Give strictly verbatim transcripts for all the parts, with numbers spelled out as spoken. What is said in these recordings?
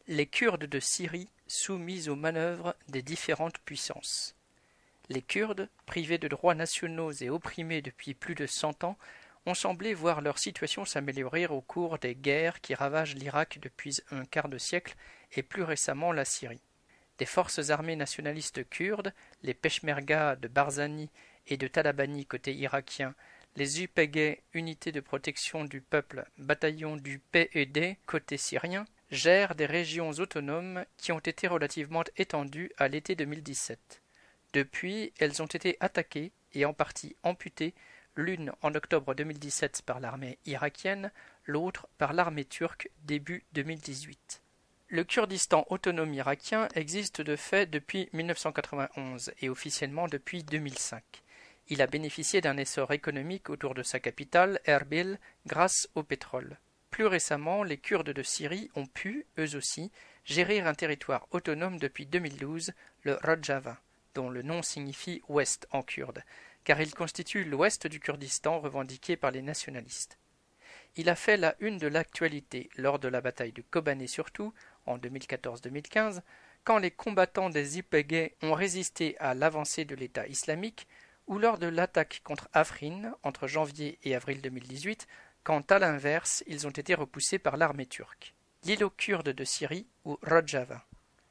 Les Kurdes de Syrie soumis aux manœuvres des différentes puissances. Les Kurdes, privés de droits nationaux et opprimés depuis plus de cent ans, ont semblé voir leur situation s'améliorer au cours des guerres qui ravagent l'Irak depuis un quart de siècle et plus récemment la Syrie. Des forces armées nationalistes kurdes, les Peshmerga de Barzani et de Talabani côté irakien, les U P G, Unités de protection du peuple, bataillon du P E D côté syrien, gèrent des régions autonomes qui ont été relativement étendues à l'été deux mille dix-sept. Depuis, elles ont été attaquées et en partie amputées, l'une en octobre deux mille dix-sept par l'armée irakienne, l'autre par l'armée turque début deux mille dix-huit. Le Kurdistan autonome irakien existe de fait depuis mille neuf cent quatre-vingt-onze et officiellement depuis deux mille cinq. Il a bénéficié d'un essor économique autour de sa capitale, Erbil, grâce au pétrole. Plus récemment, les Kurdes de Syrie ont pu, eux aussi, gérer un territoire autonome depuis deux mille douze, le Rojava, dont le nom signifie « ouest » en kurde, car il constitue l'ouest du Kurdistan revendiqué par les nationalistes. Il a fait la une de l'actualité lors de la bataille de Kobané surtout, en deux mille quatorze deux mille quinze, quand les combattants des Y P G ont résisté à l'avancée de l'État islamique, ou lors de l'attaque contre Afrin entre janvier et avril deux mille dix-huit, quand à l'inverse ils ont été repoussés par l'armée turque. L'îlot kurde de Syrie, ou Rojava.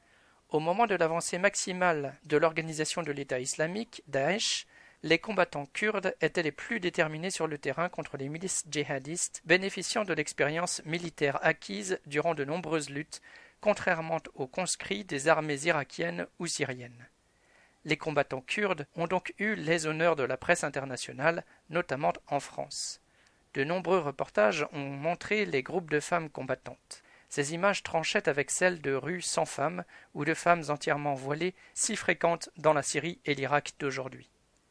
Au moment de l'avancée maximale de l'organisation de l'État islamique, Daesh, les combattants kurdes étaient les plus déterminés sur le terrain contre les milices djihadistes, bénéficiant de l'expérience militaire acquise durant de nombreuses luttes, contrairement aux conscrits des armées irakiennes ou syriennes. Les combattants kurdes ont donc eu les honneurs de la presse internationale, notamment en France. De nombreux reportages ont montré les groupes de femmes combattantes. Ces images tranchaient avec celles de rues sans femmes ou de femmes entièrement voilées, si fréquentes dans la Syrie et l'Irak d'aujourd'hui.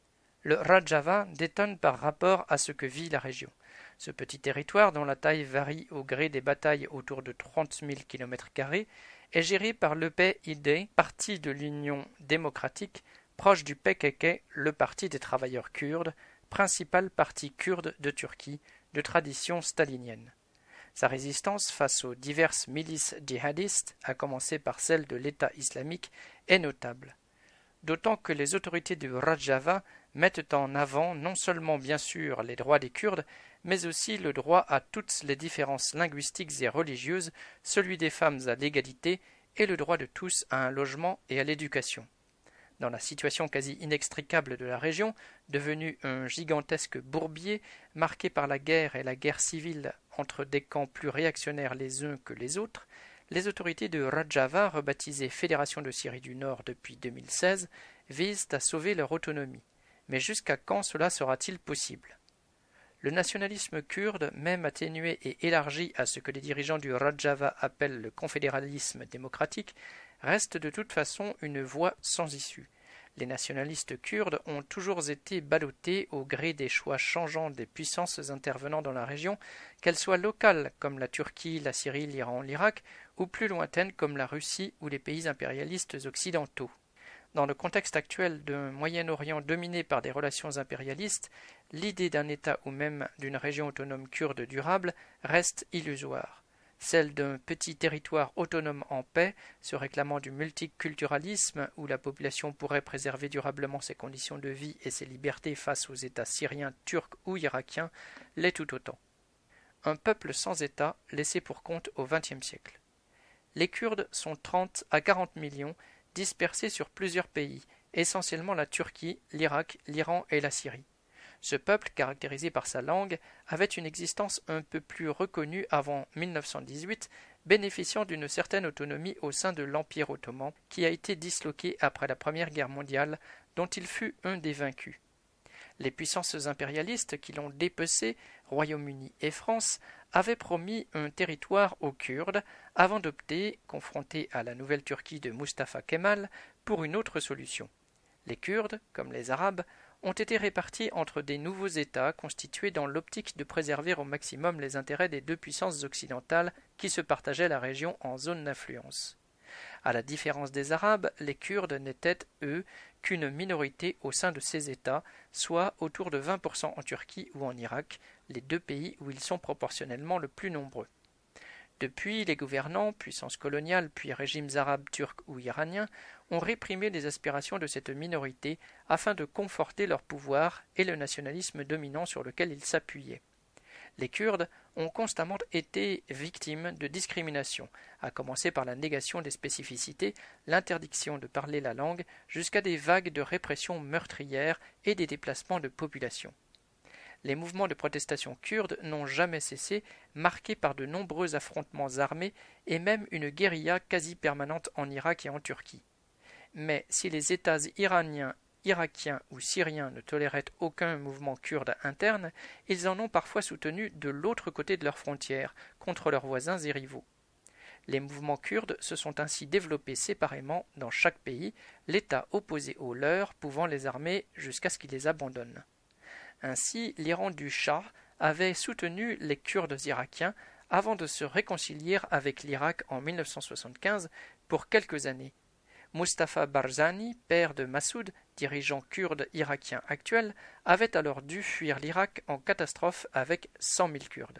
Le Rojava détonne par rapport à ce que vit la région. Ce petit territoire, dont la taille varie au gré des batailles autour de trente mille kilomètres carrés, est géré par le P I D, parti de l'Union démocratique, proche du P K K, le parti des travailleurs kurdes, principal parti kurde de Turquie, de tradition stalinienne. Sa résistance face aux diverses milices djihadistes, à commencer par celle de l'État islamique, est notable. D'autant que les autorités du Rojava mettent en avant non seulement bien sûr les droits des Kurdes, mais aussi le droit à toutes les différences linguistiques et religieuses, celui des femmes à l'égalité et le droit de tous à un logement et à l'éducation. Dans la situation quasi inextricable de la région, devenue un gigantesque bourbier marqué par la guerre et la guerre civile entre des camps plus réactionnaires les uns que les autres, les autorités de Rojava, rebaptisées Fédération de Syrie du Nord depuis deux mille seize, visent à sauver leur autonomie. Mais jusqu'à quand cela sera-t-il possible? Le nationalisme kurde, même atténué et élargi à ce que les dirigeants du Rojava appellent le confédéralisme démocratique, reste de toute façon une voie sans issue. Les nationalistes kurdes ont toujours été ballottés au gré des choix changeants des puissances intervenant dans la région, qu'elles soient locales comme la Turquie, la Syrie, l'Iran, l'Irak, ou plus lointaines comme la Russie ou les pays impérialistes occidentaux. Dans le contexte actuel d'un Moyen-Orient dominé par des relations impérialistes, l'idée d'un État ou même d'une région autonome kurde durable reste illusoire. Celle d'un petit territoire autonome en paix, se réclamant du multiculturalisme où la population pourrait préserver durablement ses conditions de vie et ses libertés face aux États syriens, turcs ou irakiens, l'est tout autant. Un peuple sans État laissé pour compte au vingtième siècle. Les Kurdes sont trente à quarante millions, dispersés sur plusieurs pays, essentiellement la Turquie, l'Irak, l'Iran et la Syrie. Ce peuple, caractérisé par sa langue, avait une existence un peu plus reconnue avant mille neuf cent dix-huit, bénéficiant d'une certaine autonomie au sein de l'Empire ottoman, qui a été disloqué après la Première Guerre mondiale, dont il fut un des vaincus. Les puissances impérialistes qui l'ont dépecé, Royaume-Uni et France, avaient promis un territoire aux Kurdes avant d'opter, confrontés à la nouvelle Turquie de Mustafa Kemal, pour une autre solution. Les Kurdes, comme les Arabes, ont été répartis entre des nouveaux États constitués dans l'optique de préserver au maximum les intérêts des deux puissances occidentales qui se partageaient la région en zone d'influence. À la différence des Arabes, les Kurdes n'étaient, eux, qu'une minorité au sein de ces États, soit autour de vingt pour cent en Turquie ou en Irak, les deux pays où ils sont proportionnellement le plus nombreux. Depuis, les gouvernants, puissances coloniales puis régimes arabes, turcs ou iraniens, ont réprimé les aspirations de cette minorité afin de conforter leur pouvoir et le nationalisme dominant sur lequel ils s'appuyaient. Les Kurdes ont constamment été victimes de discrimination, à commencer par la négation des spécificités, l'interdiction de parler la langue, jusqu'à des vagues de répression meurtrières et des déplacements de population. Les mouvements de protestation kurdes n'ont jamais cessé, marqués par de nombreux affrontements armés et même une guérilla quasi permanente en Irak et en Turquie. Mais si les États iraniens, irakiens ou syriens ne toléraient aucun mouvement kurde interne, ils en ont parfois soutenu de l'autre côté de leurs frontières, contre leurs voisins et rivaux. Les mouvements kurdes se sont ainsi développés séparément dans chaque pays, l'État opposé au leur pouvant les armer jusqu'à ce qu'ils les abandonnent. Ainsi, l'Iran du Shah avait soutenu les Kurdes irakiens avant de se réconcilier avec l'Irak en mille neuf cent soixante-quinze pour quelques années. Mustafa Barzani, père de Massoud, dirigeant kurde irakien actuel, avait alors dû fuir l'Irak en catastrophe avec cent mille Kurdes.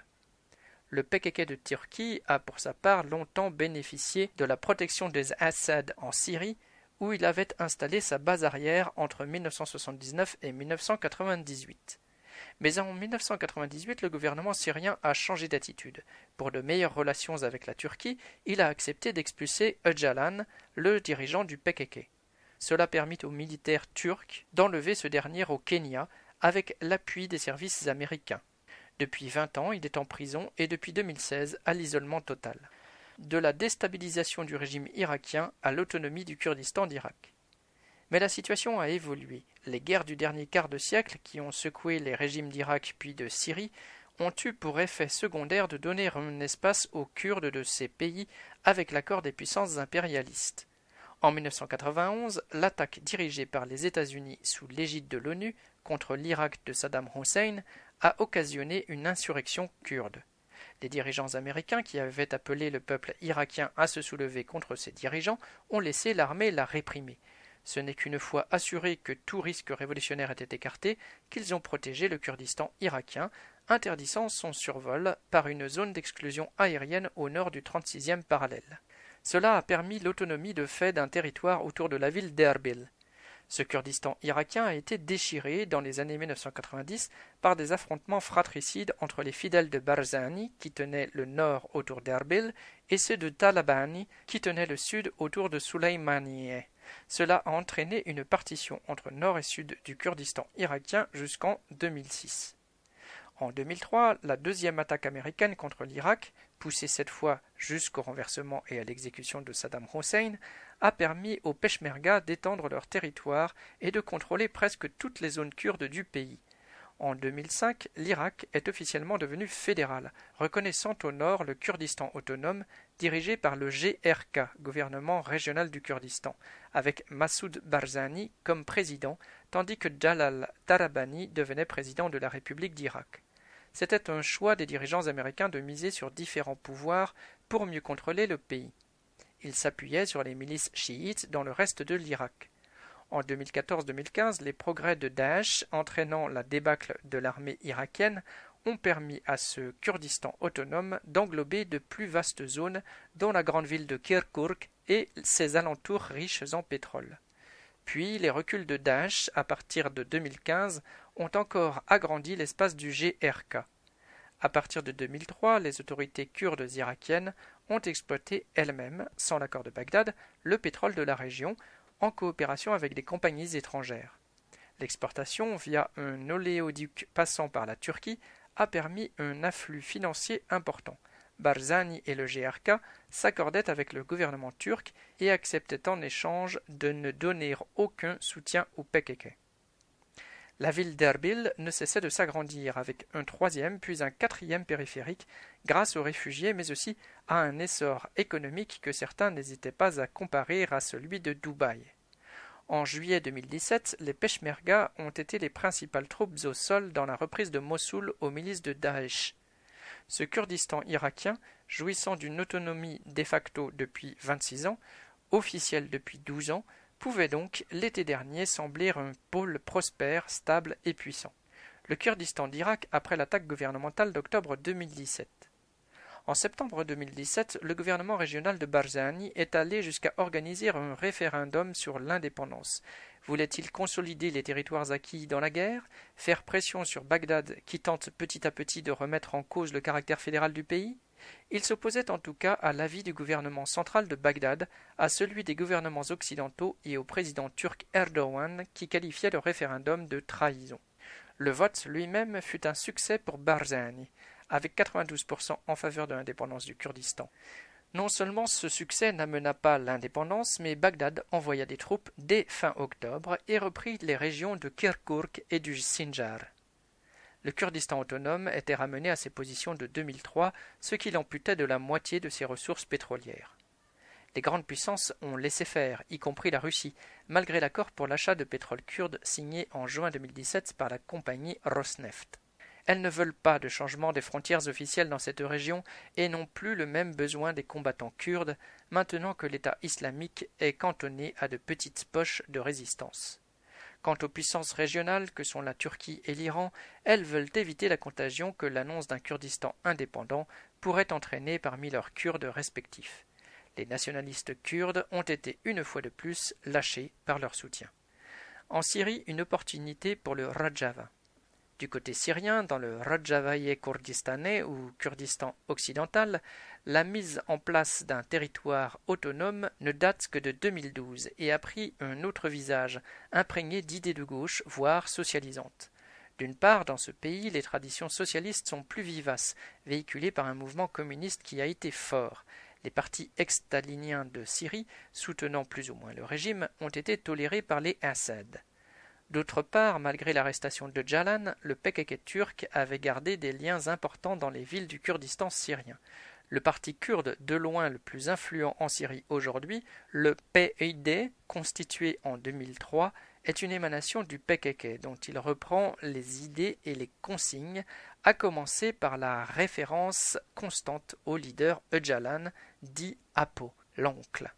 Le P K K de Turquie a pour sa part longtemps bénéficié de la protection des Assad en Syrie, où il avait installé sa base arrière entre mille neuf cent soixante-dix-neuf et mille neuf cent quatre-vingt-dix-huit. Mais en mille neuf cent quatre-vingt-dix-huit, le gouvernement syrien a changé d'attitude. Pour de meilleures relations avec la Turquie, il a accepté d'expulser Öcalan, le dirigeant du P K K. Cela permit aux militaires turcs d'enlever ce dernier au Kenya avec l'appui des services américains. Depuis vingt ans, il est en prison et depuis deux mille seize à l'isolement total. De la déstabilisation du régime irakien à l'autonomie du Kurdistan d'Irak. Mais la situation a évolué. Les guerres du dernier quart de siècle, qui ont secoué les régimes d'Irak puis de Syrie, ont eu pour effet secondaire de donner un espace aux Kurdes de ces pays avec l'accord des puissances impérialistes. En mille neuf cent quatre-vingt-onze, l'attaque dirigée par les États-Unis sous l'égide de l'ONU contre l'Irak de Saddam Hussein a occasionné une insurrection kurde. Les dirigeants américains qui avaient appelé le peuple irakien à se soulever contre ces dirigeants ont laissé l'armée la réprimer. Ce n'est qu'une fois assuré que tout risque révolutionnaire était écarté qu'ils ont protégé le Kurdistan irakien, interdisant son survol par une zone d'exclusion aérienne au nord du trente-sixième parallèle. Cela a permis l'autonomie de fait d'un territoire autour de la ville d'Erbil. Ce Kurdistan irakien a été déchiré dans les années mille neuf cent quatre-vingt-dix par des affrontements fratricides entre les fidèles de Barzani, qui tenaient le nord autour d'Erbil, et ceux de Talabani, qui tenaient le sud autour de Soleimaniye. Cela a entraîné une partition entre nord et sud du Kurdistan irakien jusqu'en deux mille six. En deux mille trois, la deuxième attaque américaine contre l'Irak, poussée cette fois jusqu'au renversement et à l'exécution de Saddam Hussein, a permis aux Peshmerga d'étendre leur territoire et de contrôler presque toutes les zones kurdes du pays. En deux mille cinq, l'Irak est officiellement devenu fédéral, reconnaissant au nord le Kurdistan autonome, dirigé par le G R K, gouvernement régional du Kurdistan, avec Massoud Barzani comme président, tandis que Jalal Talabani devenait président de la République d'Irak. C'était un choix des dirigeants américains de miser sur différents pouvoirs pour mieux contrôler le pays. Ils s'appuyaient sur les milices chiites dans le reste de l'Irak. En deux mille quatorze deux mille quinze, les progrès de Daesh, entraînant la débâcle de l'armée irakienne, ont permis à ce Kurdistan autonome d'englober de plus vastes zones, dont la grande ville de Kirkuk et ses alentours riches en pétrole. Puis les reculs de Daesh, à partir de deux mille quinze, ont encore agrandi l'espace du G R K. À partir de deux mille trois, les autorités kurdes irakiennes ont exploité elles-mêmes, sans l'accord de Bagdad, le pétrole de la région, en coopération avec des compagnies étrangères. L'exportation via un oléoduc passant par la Turquie a permis un afflux financier important. Barzani et le G R K s'accordaient avec le gouvernement turc et acceptaient en échange de ne donner aucun soutien au P K K. La ville d'Erbil ne cessait de s'agrandir avec un troisième puis un quatrième périphérique grâce aux réfugiés mais aussi à un essor économique que certains n'hésitaient pas à comparer à celui de Dubaï. En juillet deux mille dix-sept, les Peshmerga ont été les principales troupes au sol dans la reprise de Mossoul aux milices de Daesh. Ce Kurdistan irakien, jouissant d'une autonomie de facto depuis vingt-six ans, officielle depuis douze ans, pouvait donc, l'été dernier, sembler un pôle prospère, stable et puissant. Le Kurdistan d'Irak après l'attaque gouvernementale d'octobre deux mille dix-sept. En septembre deux mille dix-sept, le gouvernement régional de Barzani est allé jusqu'à organiser un référendum sur l'indépendance. Voulait-il consolider les territoires acquis dans la guerre, faire pression sur Bagdad qui tente petit à petit de remettre en cause le caractère fédéral du pays? Il s'opposait en tout cas à l'avis du gouvernement central de Bagdad, à celui des gouvernements occidentaux et au président turc Erdogan qui qualifiait le référendum de trahison. Le vote lui-même fut un succès pour Barzani, avec quatre-vingt-douze pour cent en faveur de l'indépendance du Kurdistan. Non seulement ce succès n'amena pas l'indépendance, mais Bagdad envoya des troupes dès fin octobre et reprit les régions de Kirkouk et du Sinjar. Le Kurdistan autonome était ramené à ses positions de deux mille trois, ce qui l'amputait de la moitié de ses ressources pétrolières. Les grandes puissances ont laissé faire, y compris la Russie, malgré l'accord pour l'achat de pétrole kurde signé en juin deux mille dix-sept par la compagnie Rosneft. Elles ne veulent pas de changement des frontières officielles dans cette région et n'ont plus le même besoin des combattants kurdes, maintenant que l'État islamique est cantonné à de petites poches de résistance. Quant aux puissances régionales que sont la Turquie et l'Iran, elles veulent éviter la contagion que l'annonce d'un Kurdistan indépendant pourrait entraîner parmi leurs Kurdes respectifs. Les nationalistes kurdes ont été une fois de plus lâchés par leur soutien. En Syrie, une opportunité pour le Rojava. Du côté syrien, dans le Rojavaïe kurdistanais ou Kurdistan occidental, la mise en place d'un territoire autonome ne date que de deux mille douze et a pris un autre visage, imprégné d'idées de gauche, voire socialisantes. D'une part, dans ce pays, les traditions socialistes sont plus vivaces, véhiculées par un mouvement communiste qui a été fort. Les partis ex-staliniens de Syrie, soutenant plus ou moins le régime, ont été tolérés par les Assad. D'autre part, malgré l'arrestation de Öcalan, le P K K turc avait gardé des liens importants dans les villes du Kurdistan syrien. Le parti kurde de loin le plus influent en Syrie aujourd'hui, le P Y D, constitué en deux mille trois, est une émanation du P K K dont il reprend les idées et les consignes, à commencer par la référence constante au leader Öcalan, dit Apo, l'oncle.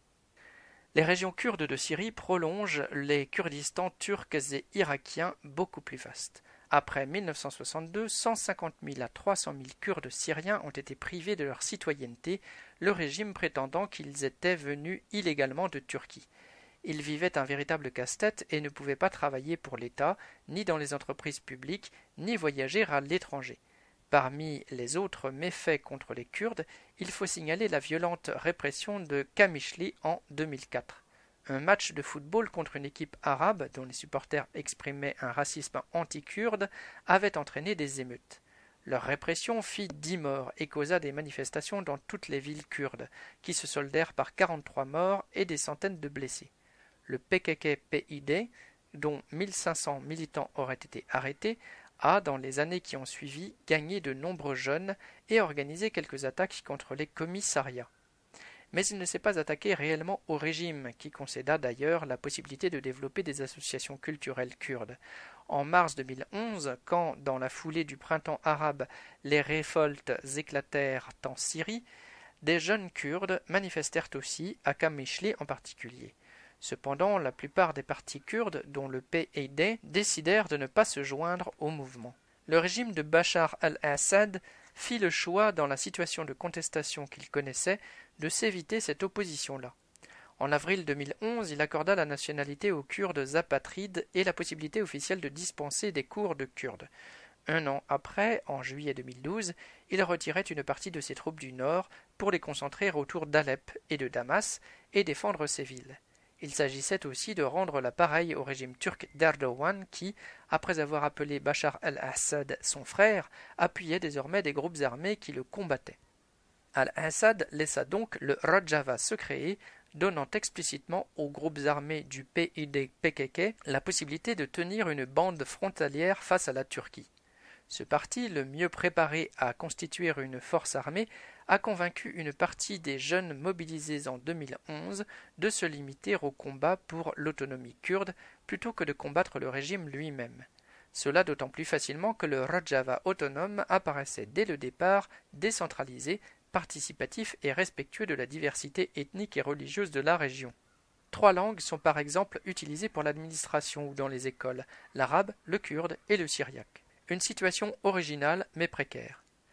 Les régions kurdes de Syrie prolongent les Kurdistans turcs et irakiens beaucoup plus vastes. Après mille neuf cent soixante-deux, cent cinquante mille à trois cent mille Kurdes syriens ont été privés de leur citoyenneté, le régime prétendant qu'ils étaient venus illégalement de Turquie. Ils vivaient un véritable casse-tête et ne pouvaient pas travailler pour l'État, ni dans les entreprises publiques, ni voyager à l'étranger. Parmi les autres méfaits contre les Kurdes, il faut signaler la violente répression de Kamishli en deux mille quatre. Un match de football contre une équipe arabe, dont les supporters exprimaient un racisme anti-kurde, avait entraîné des émeutes. Leur répression fit dix morts et causa des manifestations dans toutes les villes kurdes, qui se soldèrent par quarante-trois morts et des centaines de blessés. Le P K K P Y D, dont mille cinq cents militants auraient été arrêtés, a, dans les années qui ont suivi, gagné de nombreux jeunes et organisé quelques attaques contre les commissariats. Mais il ne s'est pas attaqué réellement au régime, qui concéda d'ailleurs la possibilité de développer des associations culturelles kurdes. En mars deux mille onze, quand, dans la foulée du printemps arabe, les révoltes éclatèrent en Syrie, des jeunes Kurdes manifestèrent aussi, à Kamishli en particulier. Cependant, la plupart des partis kurdes, dont le P Y D, décidèrent de ne pas se joindre au mouvement. Le régime de Bachar al-Assad fit le choix, dans la situation de contestation qu'il connaissait, de s'éviter cette opposition-là. En avril deux mille onze, il accorda la nationalité aux Kurdes apatrides et la possibilité officielle de dispenser des cours de kurde. Un an après, en juillet deux mille douze, il retirait une partie de ses troupes du nord pour les concentrer autour d'Alep et de Damas et défendre ces villes. Il s'agissait aussi de rendre l'appareil au régime turc d'Erdogan qui, après avoir appelé Bachar al-Assad son frère, appuyait désormais des groupes armés qui le combattaient. Al-Assad laissa donc le Rojava se créer, donnant explicitement aux groupes armés du P Y D P K K la possibilité de tenir une bande frontalière face à la Turquie. Ce parti, le mieux préparé à constituer une force armée, a convaincu une partie des jeunes mobilisés en deux mille onze de se limiter au combat pour l'autonomie kurde plutôt que de combattre le régime lui-même. Cela d'autant plus facilement que le Rojava autonome apparaissait dès le départ décentralisé, participatif et respectueux de la diversité ethnique et religieuse de la région. Trois langues sont par exemple utilisées pour l'administration ou dans les écoles, l'arabe, le kurde et le syriaque. Une situation originale mais précaire.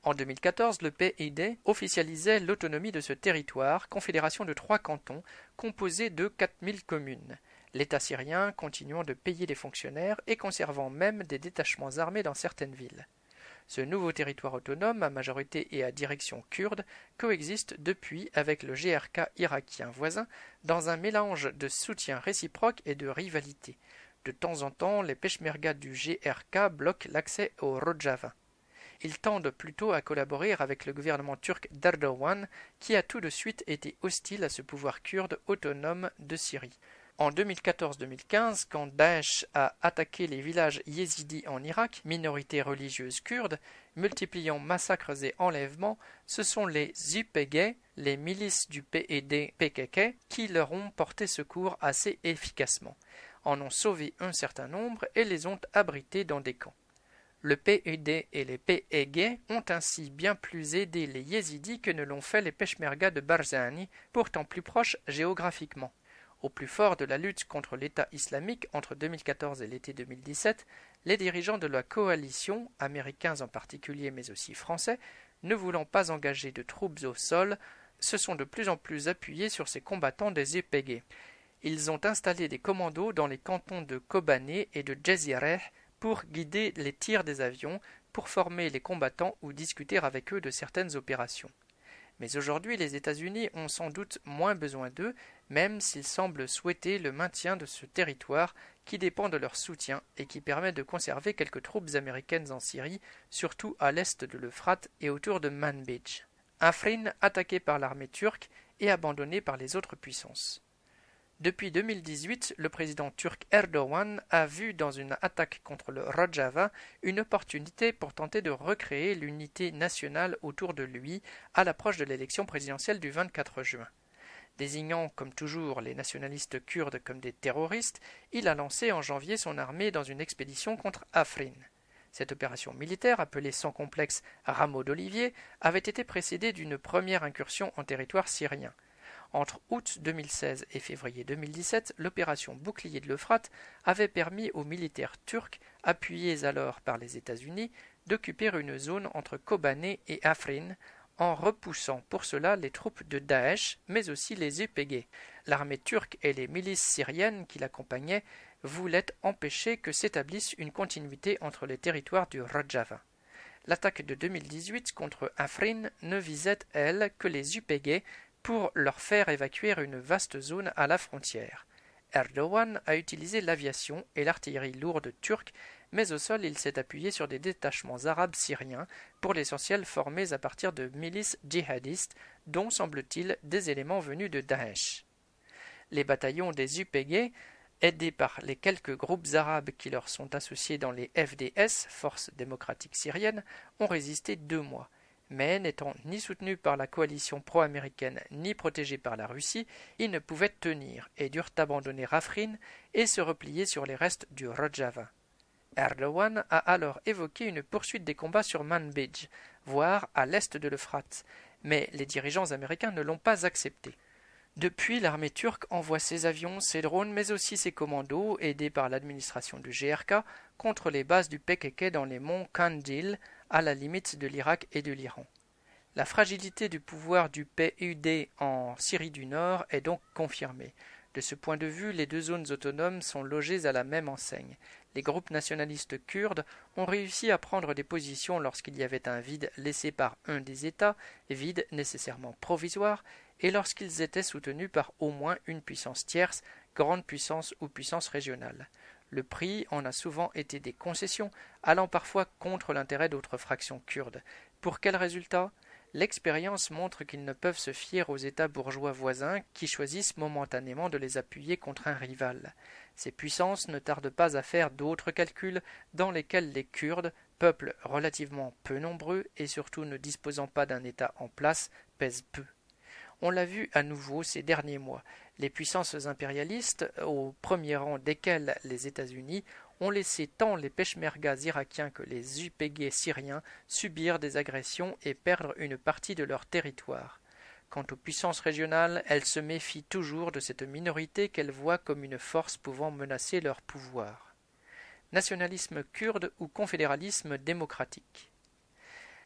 En deux mille quatorze, le P Y D officialisait l'autonomie de ce territoire, confédération de trois cantons, composée de quatre mille communes. L'État syrien continuant de payer des fonctionnaires et conservant même des détachements armés dans certaines villes. Ce nouveau territoire autonome, à majorité et à direction kurde, coexiste depuis avec le G R K irakien voisin dans un mélange de soutien réciproque et de rivalité. De temps en temps, les peshmergas du G R K bloquent l'accès au Rojava. Ils tendent plutôt à collaborer avec le gouvernement turc d'Erdogan, qui a tout de suite été hostile à ce pouvoir kurde autonome de Syrie. En deux mille quatorze deux mille quinze, quand Daesh a attaqué les villages yézidis en Irak, minorité religieuse kurde, multipliant massacres et enlèvements, ce sont les Y P G, les milices du P Y D P K K, qui leur ont porté secours assez efficacement, en ont sauvé un certain nombre et les ont abrités dans des camps. Le P Y D et les P Y G ont ainsi bien plus aidé les yézidis que ne l'ont fait les peshmergas de Barzani, pourtant plus proches géographiquement. Au plus fort de la lutte contre l'État islamique entre deux mille quatorze et l'été deux mille dix-sept, les dirigeants de la coalition, américains en particulier mais aussi français, ne voulant pas engager de troupes au sol, se sont de plus en plus appuyés sur ces combattants des Y P G. Ils ont installé des commandos dans les cantons de Kobané et de Djezireh pour guider les tirs des avions, pour former les combattants ou discuter avec eux de certaines opérations. Mais aujourd'hui, les États-Unis ont sans doute moins besoin d'eux, même s'ils semblent souhaiter le maintien de ce territoire qui dépend de leur soutien et qui permet de conserver quelques troupes américaines en Syrie, surtout à l'est de l'Euphrate et autour de Manbij. Afrin attaqué par l'armée turque et abandonné par les autres puissances. Depuis deux mille dix-huit, le président turc Erdogan a vu dans une attaque contre le Rojava une opportunité pour tenter de recréer l'unité nationale autour de lui à l'approche de l'élection présidentielle du vingt-quatre juin. Désignant comme toujours les nationalistes kurdes comme des terroristes, il a lancé en janvier son armée dans une expédition contre Afrin. Cette opération militaire, appelée sans complexe Rameau d'Olivier, avait été précédée d'une première incursion en territoire syrien. Entre août deux mille seize et février deux mille dix-sept, l'opération Bouclier de l'Euphrate avait permis aux militaires turcs, appuyés alors par les États-Unis, d'occuper une zone entre Kobané et Afrin, en repoussant pour cela les troupes de Daesh, mais aussi les Y P G. L'armée turque et les milices syriennes qui l'accompagnaient voulaient empêcher que s'établisse une continuité entre les territoires du Rojava. L'attaque de deux mille dix-huit contre Afrin ne visait, elle, que les Y P G, pour leur faire évacuer une vaste zone à la frontière. Erdogan a utilisé l'aviation et l'artillerie lourde turque, mais au sol il s'est appuyé sur des détachements arabes syriens, pour l'essentiel formés à partir de milices djihadistes, dont semble-t-il des éléments venus de Daesh. Les bataillons des Y P G, aidés par les quelques groupes arabes qui leur sont associés dans les F D S, Forces démocratiques syriennes, ont résisté deux mois. Mais n'étant ni soutenus par la coalition pro-américaine ni protégés par la Russie, ils ne pouvaient tenir et durent abandonner Afrin et se replier sur les restes du Rojava. Erdogan a alors évoqué une poursuite des combats sur Manbij, voire à l'est de l'Euphrate, mais les dirigeants américains ne l'ont pas accepté. Depuis, l'armée turque envoie ses avions, ses drones, mais aussi ses commandos, aidés par l'administration du G R K, contre les bases du P K K dans les monts Kandil, à la limite de l'Irak et de l'Iran. La fragilité du pouvoir du P Y D en Syrie du Nord est donc confirmée. De ce point de vue, les deux zones autonomes sont logées à la même enseigne. Les groupes nationalistes kurdes ont réussi à prendre des positions lorsqu'il y avait un vide laissé par un des États, vide nécessairement provisoire, et lorsqu'ils étaient soutenus par au moins une puissance tierce, grande puissance ou puissance régionale. Le prix en a souvent été des concessions, allant parfois contre l'intérêt d'autres fractions kurdes. Pour quel résultat ? L'expérience montre qu'ils ne peuvent se fier aux États bourgeois voisins qui choisissent momentanément de les appuyer contre un rival. Ces puissances ne tardent pas à faire d'autres calculs dans lesquels les Kurdes, peuple relativement peu nombreux et surtout ne disposant pas d'un État en place, pèsent peu. On l'a vu à nouveau ces derniers mois. Les puissances impérialistes, au premier rang desquelles les États-Unis, ont laissé tant les peshmergas irakiens que les Y P G syriens subir des agressions et perdre une partie de leur territoire. Quant aux puissances régionales, elles se méfient toujours de cette minorité qu'elles voient comme une force pouvant menacer leur pouvoir. Nationalisme kurde ou confédéralisme démocratique.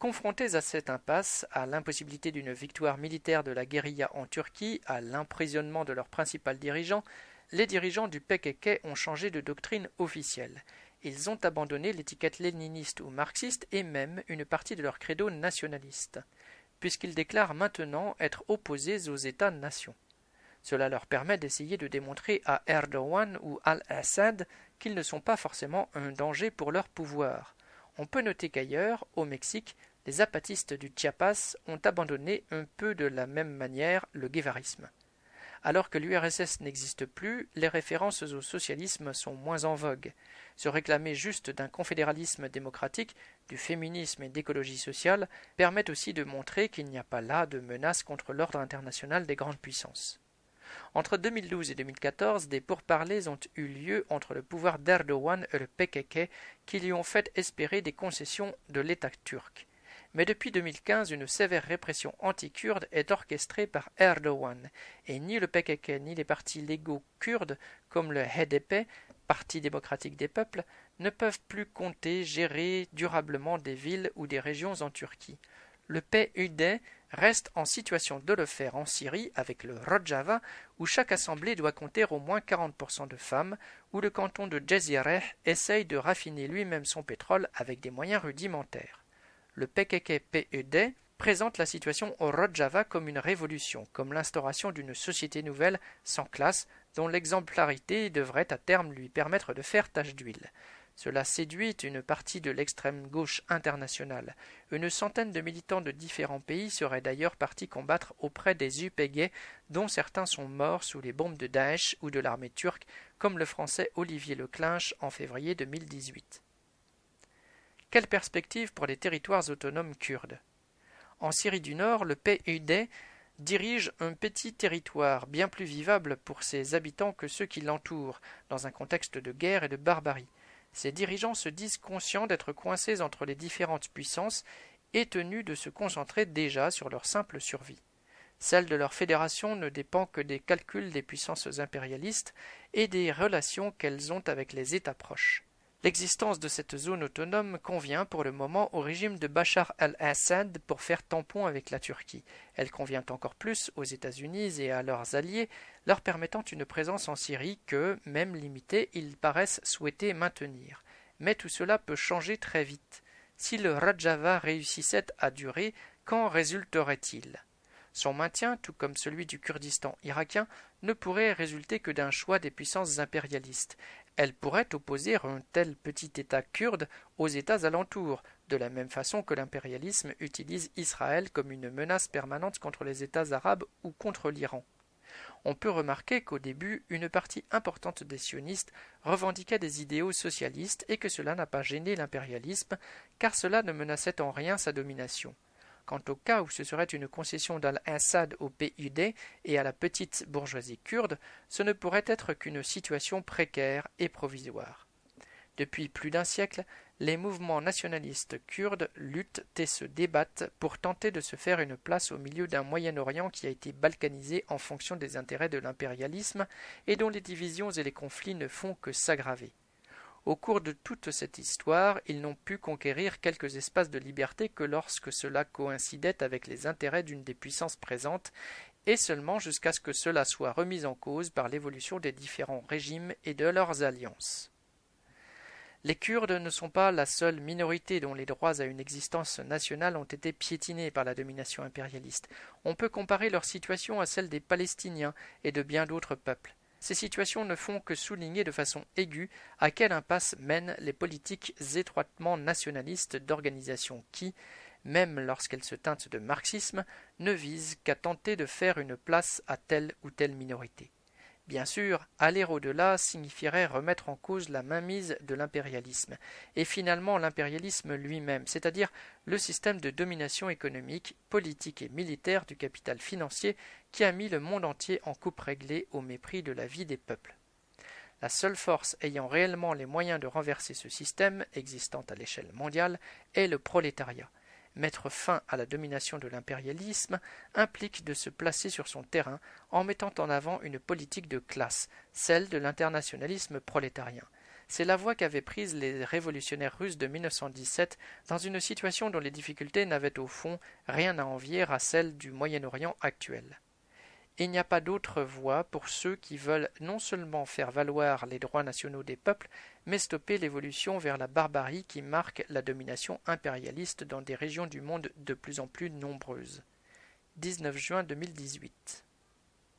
Confrontés à cette impasse, à l'impossibilité d'une victoire militaire de la guérilla en Turquie, à l'emprisonnement de leur principal dirigeant, les dirigeants du P K K ont changé de doctrine officielle. Ils ont abandonné l'étiquette léniniste ou marxiste et même une partie de leur credo nationaliste, puisqu'ils déclarent maintenant être opposés aux États-nations. Cela leur permet d'essayer de démontrer à Erdogan ou al-Assad qu'ils ne sont pas forcément un danger pour leur pouvoir. On peut noter qu'ailleurs, au Mexique, les zapatistes du Chiapas ont abandonné un peu de la même manière le guévarisme. Alors que l'U R S S n'existe plus, les références au socialisme sont moins en vogue. Se réclamer juste d'un confédéralisme démocratique, du féminisme et d'écologie sociale permet aussi de montrer qu'il n'y a pas là de menace contre l'ordre international des grandes puissances. Entre deux mille douze et deux mille quatorze, des pourparlers ont eu lieu entre le pouvoir d'Erdogan et le P K K qui lui ont fait espérer des concessions de l'État turc. Mais depuis deux mille quinze, une sévère répression anti-kurde est orchestrée par Erdogan, et ni le P K K ni les partis légaux kurdes, comme le H D P, Parti démocratique des peuples, ne peuvent plus compter gérer durablement des villes ou des régions en Turquie. Le P U D reste en situation de le faire en Syrie avec le Rojava, où chaque assemblée doit compter au moins quarante pour cent de femmes, où le canton de Cezire essaye de raffiner lui-même son pétrole avec des moyens rudimentaires. Le P K K P U D présente la situation au Rojava comme une révolution, comme l'instauration d'une société nouvelle sans classe, dont l'exemplarité devrait à terme lui permettre de faire tache d'huile. Cela séduit une partie de l'extrême gauche internationale. Une centaine de militants de différents pays seraient d'ailleurs partis combattre auprès des U P G, dont certains sont morts sous les bombes de Daesh ou de l'armée turque, comme le français Olivier Leclinch en février deux mille dix-huit. Quelle perspective pour les territoires autonomes kurdes? En Syrie du Nord, le P U D dirige un petit territoire bien plus vivable pour ses habitants que ceux qui l'entourent, dans un contexte de guerre et de barbarie. Ses dirigeants se disent conscients d'être coincés entre les différentes puissances et tenus de se concentrer déjà sur leur simple survie. Celle de leur fédération ne dépend que des calculs des puissances impérialistes et des relations qu'elles ont avec les États proches. L'existence de cette zone autonome convient pour le moment au régime de Bachar al-Assad pour faire tampon avec la Turquie. Elle convient encore plus aux États-Unis et à leurs alliés, leur permettant une présence en Syrie que, même limitée, ils paraissent souhaiter maintenir. Mais tout cela peut changer très vite. Si le Rojava réussissait à durer, qu'en résulterait-il? Son maintien, tout comme celui du Kurdistan irakien, ne pourrait résulter que d'un choix des puissances impérialistes. Elles pourraient opposer un tel petit État kurde aux États alentours, de la même façon que l'impérialisme utilise Israël comme une menace permanente contre les États arabes ou contre l'Iran. On peut remarquer qu'au début, une partie importante des sionistes revendiquait des idéaux socialistes et que cela n'a pas gêné l'impérialisme, car cela ne menaçait en rien sa domination. Quant au cas où ce serait une concession d'Al-Assad au P U D et à la petite bourgeoisie kurde, ce ne pourrait être qu'une situation précaire et provisoire. Depuis plus d'un siècle, les mouvements nationalistes kurdes luttent et se débattent pour tenter de se faire une place au milieu d'un Moyen-Orient qui a été balkanisé en fonction des intérêts de l'impérialisme et dont les divisions et les conflits ne font que s'aggraver. Au cours de toute cette histoire, ils n'ont pu conquérir quelques espaces de liberté que lorsque cela coïncidait avec les intérêts d'une des puissances présentes, et seulement jusqu'à ce que cela soit remis en cause par l'évolution des différents régimes et de leurs alliances. Les Kurdes ne sont pas la seule minorité dont les droits à une existence nationale ont été piétinés par la domination impérialiste. On peut comparer leur situation à celle des Palestiniens et de bien d'autres peuples. Ces situations ne font que souligner de façon aiguë à quelle impasse mènent les politiques étroitement nationalistes d'organisations qui, même lorsqu'elles se teintent de marxisme, ne visent qu'à tenter de faire une place à telle ou telle minorité. Bien sûr, aller au-delà signifierait remettre en cause la mainmise de l'impérialisme, et finalement l'impérialisme lui-même, c'est-à-dire le système de domination économique, politique et militaire du capital financier qui a mis le monde entier en coupe réglée au mépris de la vie des peuples. La seule force ayant réellement les moyens de renverser ce système, existant à l'échelle mondiale, est le prolétariat. Mettre fin à la domination de l'impérialisme implique de se placer sur son terrain en mettant en avant une politique de classe, celle de l'internationalisme prolétarien. C'est la voie qu'avaient prise les révolutionnaires russes de mille neuf cent dix-sept dans une situation dont les difficultés n'avaient au fond rien à envier à celles du Moyen-Orient actuel. Il n'y a pas d'autre voie pour ceux qui veulent non seulement faire valoir les droits nationaux des peuples, mais stopper l'évolution vers la barbarie qui marque la domination impérialiste dans des régions du monde de plus en plus nombreuses. dix-neuf juin deux mille dix-huit.